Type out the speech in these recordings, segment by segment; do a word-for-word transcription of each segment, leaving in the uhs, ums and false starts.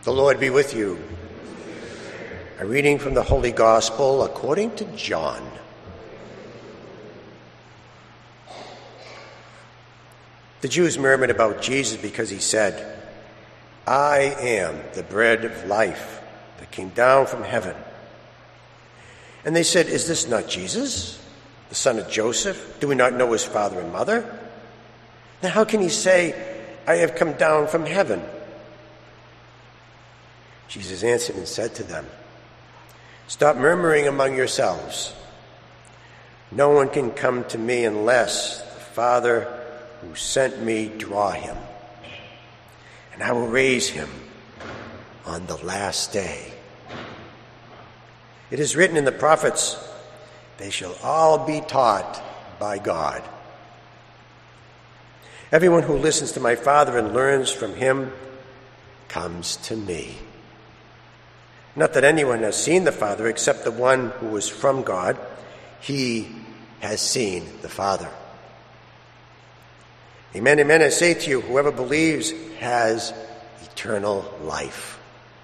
The Lord be with you. A reading from the Holy Gospel according to John. The Jews murmured about Jesus because he said, "I am the bread of life that came down from heaven." And they said, "Is this not Jesus, the son of Joseph? Do we not know his father and mother? Then how can he say, 'I have come down from heaven'?" Jesus answered and said to them, "Stop murmuring among yourselves. No one can come to me unless the Father who sent me draw him, and I will raise him on the last day. It is written in the prophets, they shall all be taught by God. Everyone who listens to my Father and learns from him comes to me. Not that anyone has seen the Father except the one who is from God. He has seen the Father. Amen, amen, I say to you, whoever believes has eternal life.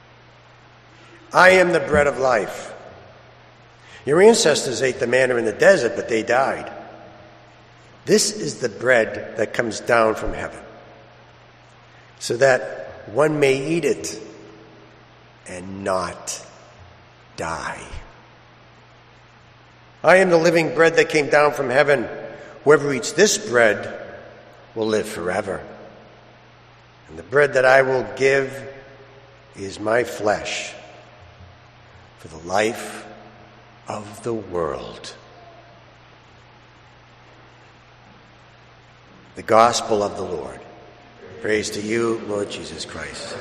I am the bread of life. Your ancestors ate the manna in the desert, but they died. This is the bread that comes down from heaven, so that one may eat it and not die. I am the living bread that came down from heaven. Whoever eats this bread will live forever. And the bread that I will give is my flesh for the life of the world. The Gospel of the Lord. Praise to you, Lord Jesus Christ.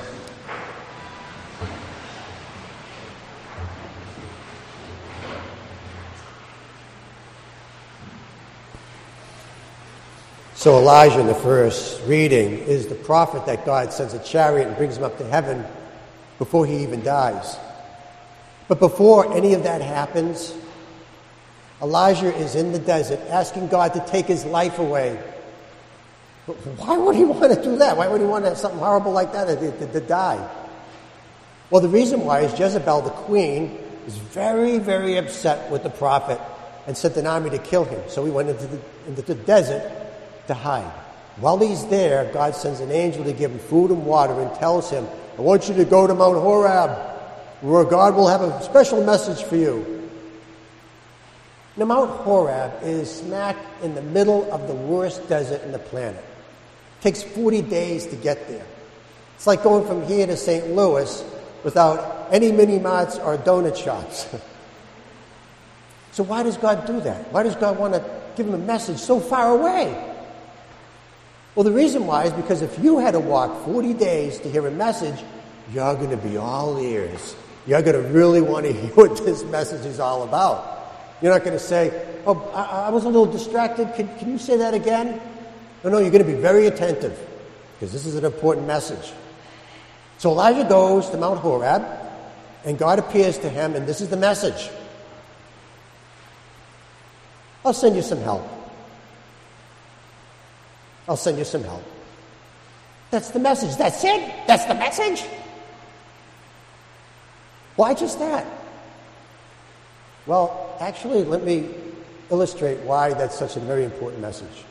So Elijah in the first reading is the prophet that God sends a chariot and brings him up to heaven before he even dies. But before any of that happens, Elijah is in the desert asking God to take his life away. But why would he want to do that? Why would he want to have something horrible like that to, to, to die? Well, the reason why is Jezebel, the queen, is very, very upset with the prophet and sent an army to kill him. So he went into the, into the desert to hide. While he's there, God sends an angel to give him food and water and tells him, "I want you to go to Mount Horeb, where God will have a special message for you." Now, Mount Horeb is smack in the middle of the worst desert in the planet. It takes forty days to get there. It's like going from here to Saint Louis without any mini-marts or donut shops. So why does God do that? Why does God want to give him a message so far away? Well, the reason why is because if you had to walk forty days to hear a message, you're going to be all ears. You're going to really want to hear what this message is all about. You're not going to say, "Oh, I, I was a little distracted. Can, can you say that again?" No, no, you're going to be very attentive because this is an important message. So Elijah goes to Mount Horeb, and God appears to him, and this is the message. "I'll send you some help. I'll send you some help." That's the message. That's it? That's the message? Why just that? Well, actually, let me illustrate why that's such a very important message.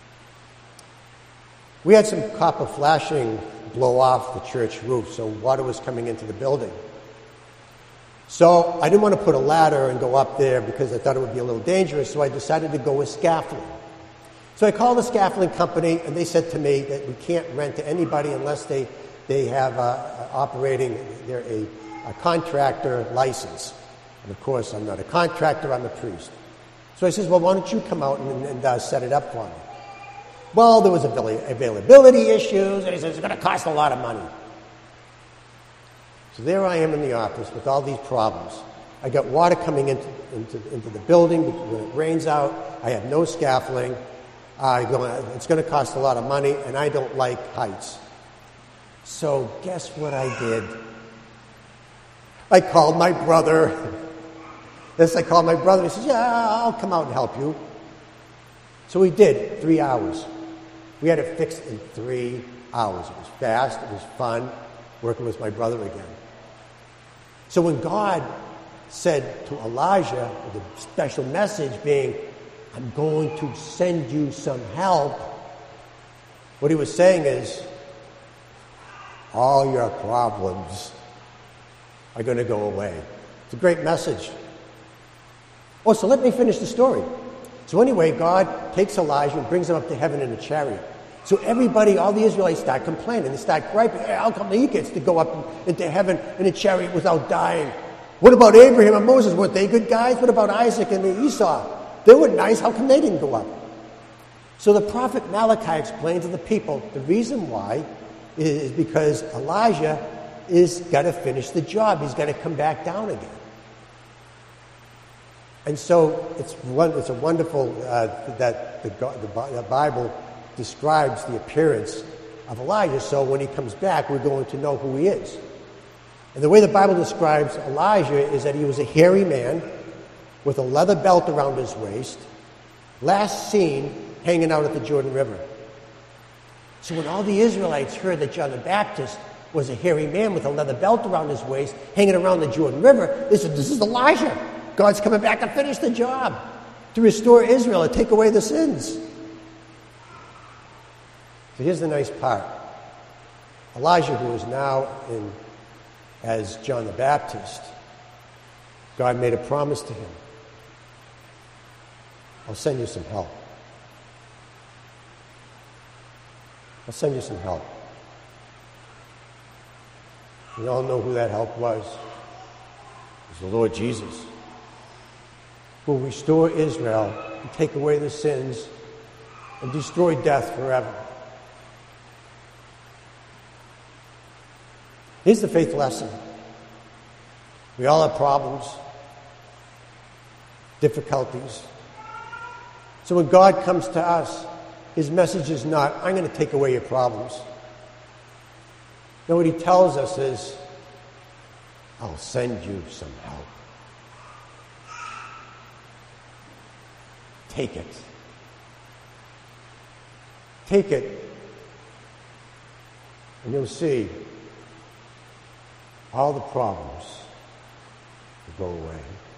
We had some copper flashing blow off the church roof, so water was coming into the building. So I didn't want to put a ladder and go up there because I thought it would be a little dangerous, so I decided to go with scaffolding. So I called the scaffolding company, and they said to me that we can't rent to anybody unless they, they have uh, operating, they're a, a contractor license. And of course, I'm not a contractor, I'm a priest. So I says, "Well, why don't you come out and, and uh, set it up for me?" Well, there was availability issues, and he says, "It's going to cost a lot of money." So there I am in the office with all these problems. I got water coming into, into, into the building when it rains out. I have no scaffolding. I go, it's going to cost a lot of money, and I don't like heights. So guess what I did? I called my brother. Yes, I called my brother. He says, "Yeah, I'll come out and help you." So we did, three hours. We had it fixed in three hours. It was fast, it was fun, working with my brother again. So when God said to Elijah, the special message being, I'm going to send you some help, what he was saying is, all your problems are going to go away. It's a great message. Oh, so let me finish the story. So anyway, God takes Elijah and brings him up to heaven in a chariot. So everybody, all the Israelites start complaining. They start griping. Hey, how come he gets to go up into heaven in a chariot without dying? What about Abraham and Moses? Weren't they good guys? What about Isaac and Esau? They were nice. How come they didn't go up? So the prophet Malachi explained to the people the reason why is because Elijah is got to finish the job. He's got to come back down again. And so it's one, it's a wonderful uh, that the, the, the Bible describes the appearance of Elijah. So when he comes back, we're going to know who he is. And the way the Bible describes Elijah is that he was a hairy man with a leather belt around his waist, last seen hanging out at the Jordan River. So when all the Israelites heard that John the Baptist was a hairy man with a leather belt around his waist, hanging around the Jordan River, they said, this is Elijah. God's coming back to finish the job, to restore Israel and take away the sins. So here's the nice part. Elijah, who is now in as John the Baptist, God made a promise to him. I'll send you some help. I'll send you some help. We all know who that help was. It was the Lord Jesus, who will restore Israel and take away the sins and destroy death forever. Here's the faith lesson. We all have problems, difficulties. So when God comes to us, his message is not, I'm going to take away your problems. No, what he tells us is, I'll send you some help. Take it. Take it, and you'll see all the problems will go away.